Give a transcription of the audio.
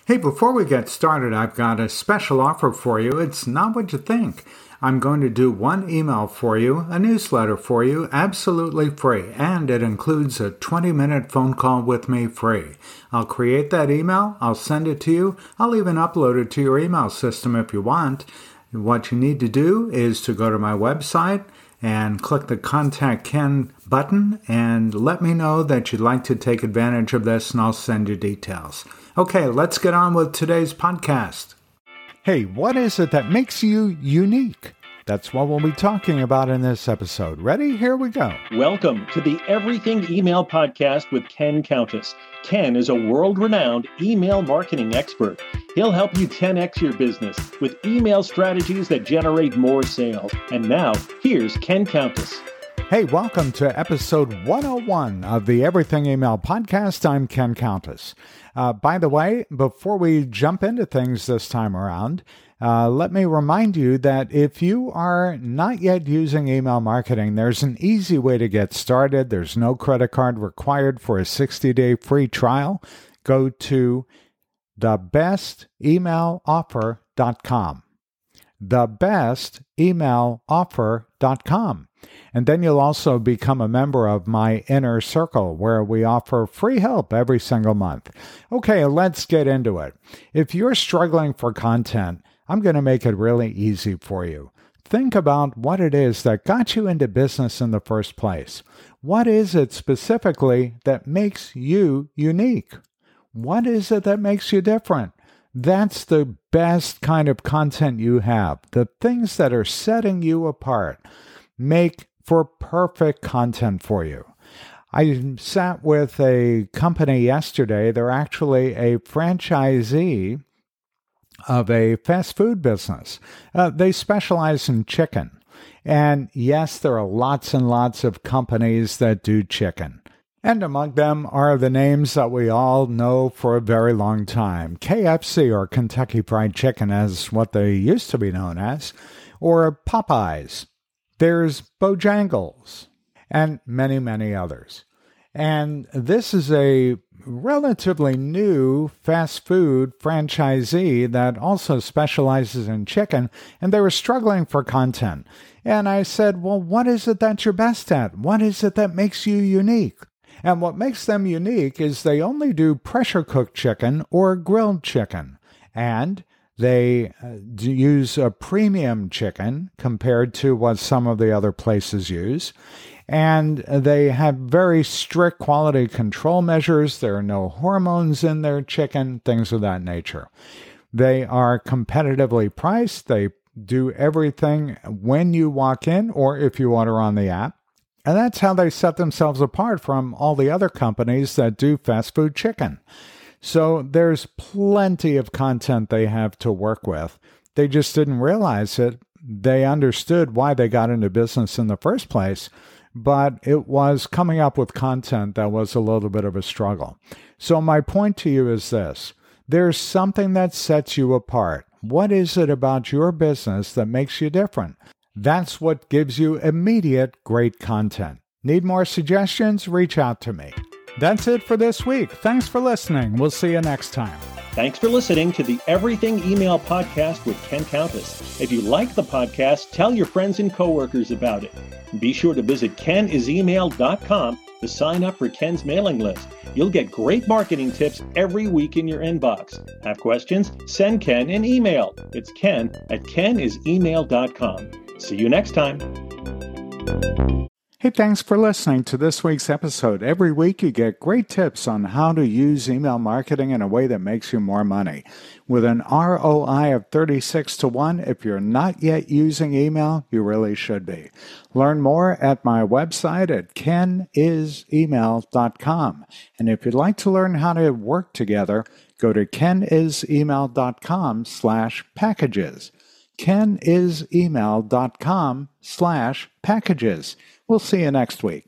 Hey, before we get started, I've got a special offer for you. It's not what you think. I'm going to do one email for you, a newsletter for you, absolutely free, and it includes a 20-minute phone call with me free. I'll create that email, I'll send it to you, I'll even upload it to your email system if you want. What you need to do is to go to my website and click the Contact Ken button and let me know that you'd like to take advantage of this, and I'll send you details. Okay, let's get on with today's podcast. Hey, what is it that makes you unique? That's what we'll be talking about in this episode. Ready? Here we go. Welcome to the Everything Email Podcast with Ken Countess. Ken is a world-renowned email marketing expert. He'll help you 10x your business with email strategies that generate more sales. And now, here's Ken Countess. Hey, welcome to episode 101 of the Everything Email Podcast. I'm Ken Countess. By the way, before we jump into things this time around, let me remind you that if you are not yet using email marketing, there's an easy way to get started. There's no credit card required for a 60-day free trial. Go to thebestemailovfer.com. thebestemailovfer.com. And then you'll also become a member of my inner circle where we offer free help every single month. Okay, let's get into it. If you're struggling for content, I'm going to make it really easy for you. Think about what it is that got you into business in the first place. What is it specifically that makes you unique? What is it that makes you different? That's the best kind of content you have. The things that are setting you apart make for perfect content for you. I sat with a company yesterday. They're actually a franchisee of a fast food business. They specialize in chicken. And yes, there are lots and lots of companies that do chicken. And among them are the names that we all know for a very long time. KFC, or Kentucky Fried Chicken, as what they used to be known as, or Popeyes. There's Bojangles, and many, many others. And this is a relatively new fast food franchisee that also specializes in chicken, and they were struggling for content. And I said, well, what is it that you're best at? What is it that makes you unique? And what makes them unique is they only do pressure-cooked chicken or grilled chicken. And they use a premium chicken compared to what some of the other places use. And they have very strict quality control measures. There are no hormones in their chicken, things of that nature. They are competitively priced. They do everything when you walk in or if you order on the app. And that's how they set themselves apart from all the other companies that do fast food chicken. So there's plenty of content they have to work with. They just didn't realize it. They understood why they got into business in the first place, but it was coming up with content that was a little bit of a struggle. So my point to you is this. There's something that sets you apart. What is it about your business that makes you different? That's what gives you immediate great content. Need more suggestions? Reach out to me. That's it for this week. Thanks for listening. We'll see you next time. Thanks for listening to the Everything Email Podcast with Ken Countess. If you like the podcast, tell your friends and coworkers about it. Be sure to visit kenisemail.com to sign up for Ken's mailing list. You'll get great marketing tips every week in your inbox. Have questions? Send Ken an email. It's ken@kenisemail.com. See you next time. Hey, thanks for listening to this week's episode. Every week you get great tips on how to use email marketing in a way that makes you more money. With an ROI of 36 to 1, if you're not yet using email, you really should be. Learn more at my website at kenisemail.com. And if you'd like to learn how to work together, go to kenisemail.com/packages. kenisemail.com/packages. We'll see you next week.